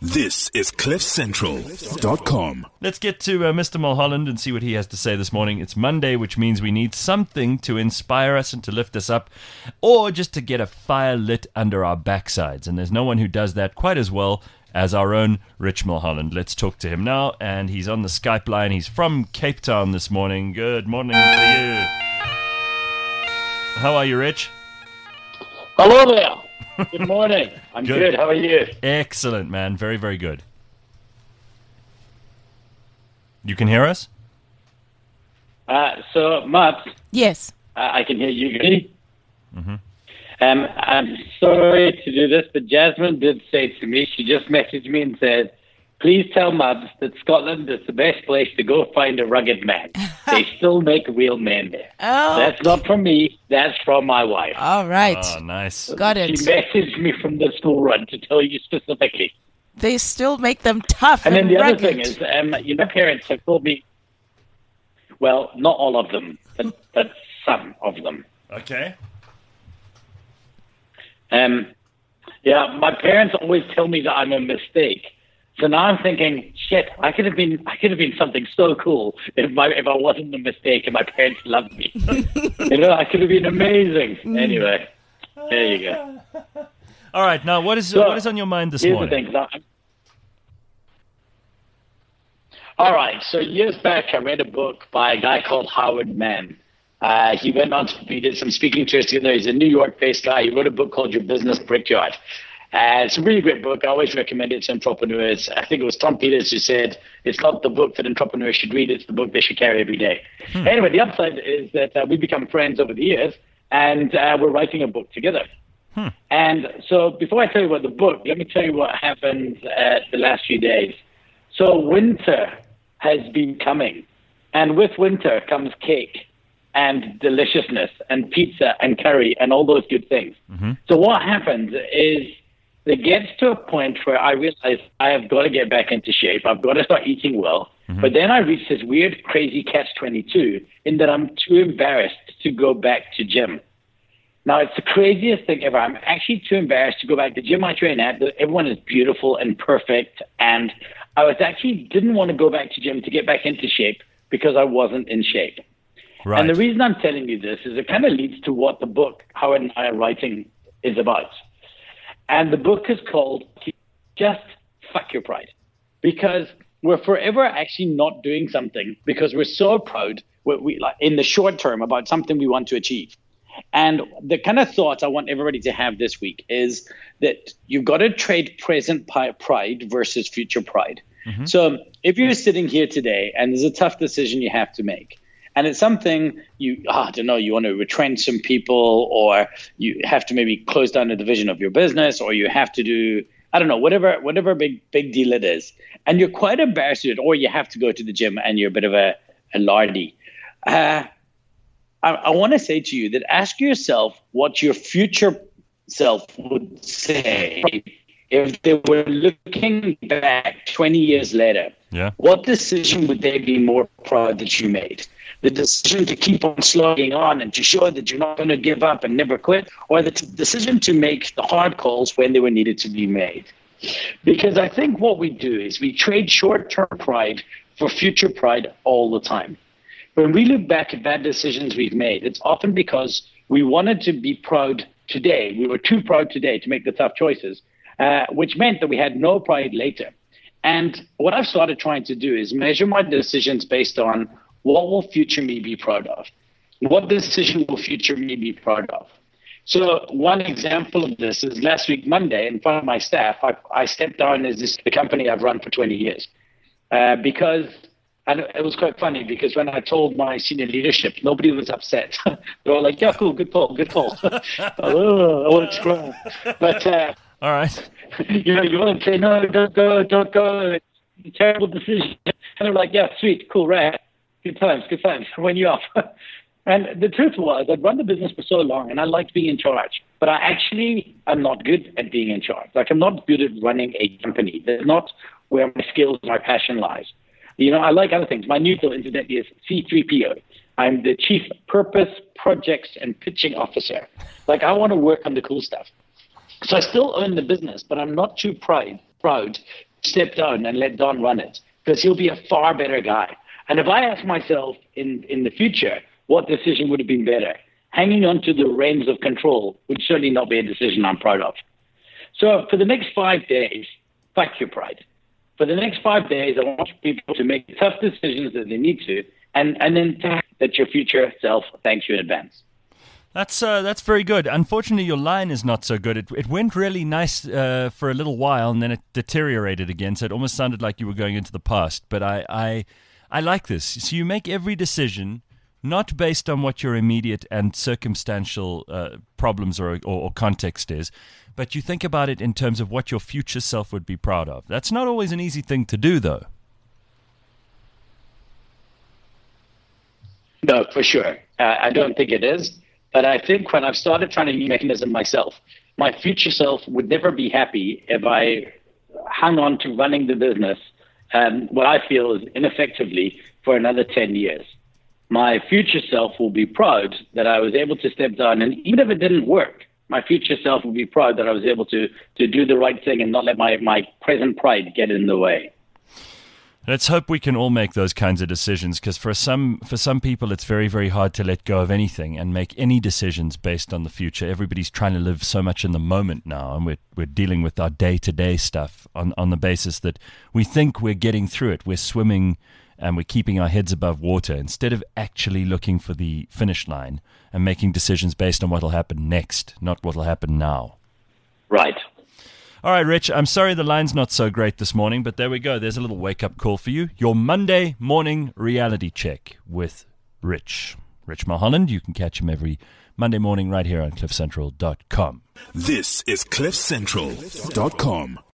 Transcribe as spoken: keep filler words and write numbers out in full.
This is cliff central dot com. Let's get to uh, Mister Mulholland and see what he has to say this morning. It's Monday, which means we need something to inspire us and to lift us up, or just to get a fire lit under our backsides. And there's no one who does that quite as well as our own Rich Mulholland. Let's talk to him now, and he's on the Skype line. He's from Cape Town this morning. Good morning to you. How are you, Rich? Hello there. Good morning. I'm good. Good. How are you? Excellent, man. Very, very good. You can hear us? Uh, so, Matt, Yes. uh, I can hear you good. Mm-hmm. Um, I'm sorry to do this, but Jasmine did say to me, she just messaged me and said, please tell Mads that Scotland is the best place to go find a rugged man. They still make real men there. Oh. That's not from me. That's from my wife. All right. Oh, nice. Got She it. messaged me from the school run to tell you specifically. They still make them tough And and, then the rugged. other thing is, um, you know, parents have told me, well, not all of them, but, but some of them. Okay. Um, yeah, my parents always tell me that I'm a mistake. So now I'm thinking, shit, I could have been, I could have been something so cool if my, if I wasn't a mistake and my parents loved me. You know, I could have been amazing. Anyway, there you go. All right. Now, what is So, what is on your mind this Here's morning? the thing. I'm- All right. So years back, I read a book by a guy called Howard Mann. Uh, he went on to, he did some speaking tours together. He's a New York-based guy. He wrote a book called Your Business Brickyard. Uh, it's a really great book. I always recommend it to entrepreneurs. I think it was Tom Peters who said, it's not the book that entrepreneurs should read, it's the book they should carry every day. Hmm. Anyway, the upside is that uh, we've become friends over the years, and uh, we're writing a book together. Hmm. And so before I tell you about the book, let me tell you what happened uh, the last few days. So winter has been coming, and with winter comes cake and deliciousness and pizza and curry and all those good things. Mm-hmm. So what happens is it gets to a point where I realize I have got to get back into shape. I've got to start eating well. Mm-hmm. But then I reach this weird, crazy catch twenty-two in that I'm too embarrassed to go back to gym. Now, it's the craziest thing ever. I'm actually too embarrassed to go back to the gym I train at. Everyone is beautiful and perfect. And I was actually didn't want to go back to gym to get back into shape because I wasn't in shape. Right. And the reason I'm telling you this is it kind of leads to what the book Howard and I are writing is about. And the book is called Just Fuck Your Pride. Because we're forever actually not doing something because we're so proud we, we, like, in the short term about something we want to achieve. And the kind of thought I want everybody to have this week is that you've got to trade present pride versus future pride. Mm-hmm. So if you're sitting here today and there's a tough decision you have to make, and it's something you, oh, I don't know, you want to retrench some people, or you have to maybe close down a division of your business, or you have to do, I don't know, whatever whatever big big deal it is. And you're quite embarrassed with it, or you have to go to the gym and you're a bit of a, a lardy. Uh, I, I want to say to you that ask yourself what your future self would say if they were looking back twenty years later. Yeah. What decision would they be more proud that you made? The decision to keep on slogging on and to show that you're not going to give up and never quit, or the t- decision to make the hard calls when they were needed to be made? Because I think what we do is we trade short-term pride for future pride all the time. When we look back at bad decisions we've made, it's often because we wanted to be proud today. We were too proud today to make the tough choices, uh, which meant that we had no pride later. And what I've started trying to do is measure my decisions based on what will future me be proud of? What decision will future me be proud of? So one example of this is last week, Monday, in front of my staff, I, I stepped down as this the company I've run for twenty years. Uh, because, and it was quite funny, because when I told my senior leadership, nobody was upset. They were like, yeah, cool, good call, good call. oh, I want to scroll. But, uh, all right. You know, you want to say, no, don't go, don't go. It's a terrible decision. And they're like, yeah, sweet, cool, right. Good times, good times. When you off. And the truth was, I'd run the business for so long, and I liked being in charge. But I actually am not good at being in charge. Like, I'm not good at running a company. That's not where my skills, my passion lies. You know, I like other things. My new title incidentally is C three P O. I'm the Chief Purpose, Projects, and Pitching Officer. Like, I want to work on the cool stuff. So I still own the business, but I'm not too proud, proud step down and let Don run it, because he'll be a far better guy. And if I ask myself in, in the future what decision would have been better, hanging on to the reins of control would certainly not be a decision I'm proud of. So for the next five days, fuck your pride. For the next five days, I want people to make tough decisions that they need to, and, and then that your future self thanks you in advance. That's uh, that's very good. Unfortunately, your line is not so good. It it went really nice uh, for a little while, and then it deteriorated again. So it almost sounded like you were going into the past. But I I, I like this. So you make every decision not based on what your immediate and circumstantial uh, problems or, or or context is, but you think about it in terms of what your future self would be proud of. That's not always an easy thing to do, though. No, for sure. Uh, I don't think it is. But I think when I've started trying to use mechanism myself, my future self would never be happy if I hung on to running the business, um, what I feel is ineffectively, for another ten years. My future self will be proud that I was able to step down. And even if it didn't work, my future self will be proud that I was able to, to do the right thing and not let my, my present pride get in the way. Let's hope we can all make those kinds of decisions, because for some for some people it's very, very hard to let go of anything and make any decisions based on the future. Everybody's trying to live so much in the moment now, and we're we're dealing with our day-to-day stuff on, on the basis that we think we're getting through it. We're swimming and we're keeping our heads above water instead of actually looking for the finish line and making decisions based on what will happen next, not what will happen now. Right. All right, Rich, I'm sorry the line's not so great this morning, but there we go. There's a little wake-up call for you. Your Monday morning reality check with Rich. Rich Mulholland. You can catch him every Monday morning right here on cliff central dot com. This is cliff central dot com.